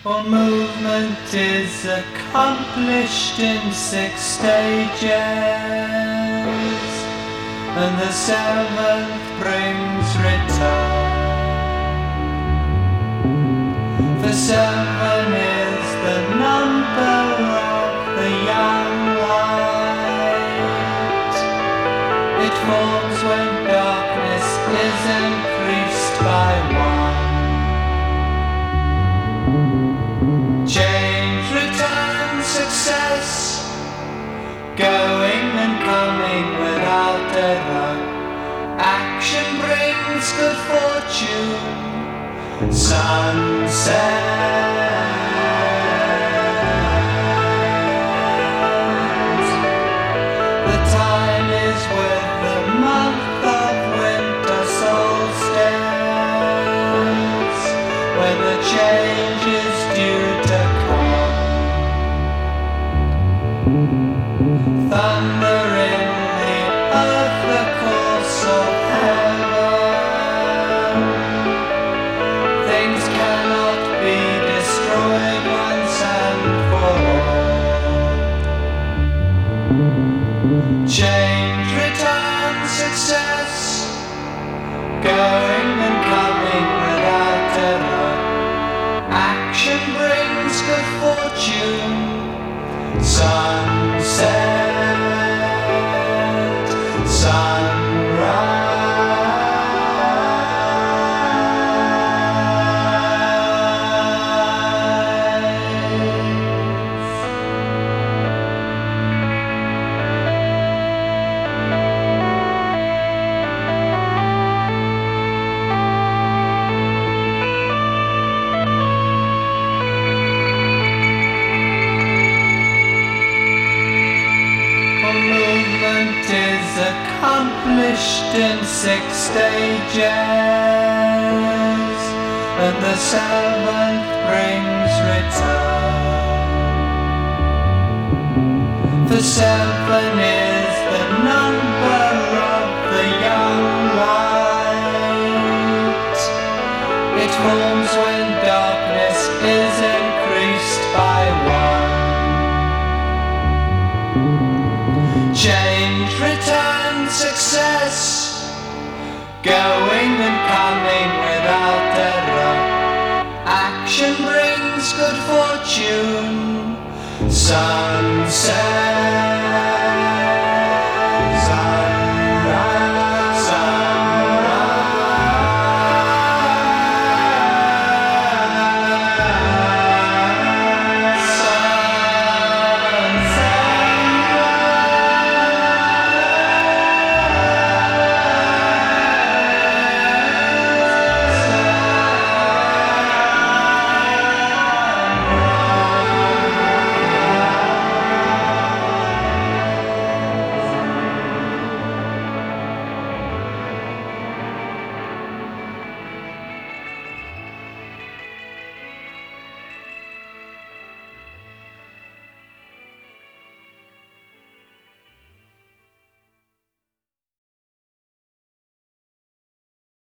All movement is accomplished in 6 stages, and the 7th brings return. For 7 is the number of the young light. It falls when darkness is increased by 1. Change, return, success, going and coming without error. Action brings good fortune, sunset. The time is with the month of winter solstice, when the change is due to come. Thunder in the earth, the course of heaven. Things cannot be destroyed once and for all. Change, return, success, going and coming without error. Action brings good fortune, sunset, sunrise. Movement is accomplished in 6 stages, and the 7th brings return. For 7 is the number of the young light. It forms when darkness is increased by 1. Change, return, success, going and coming without error. Action brings good fortune, sunset.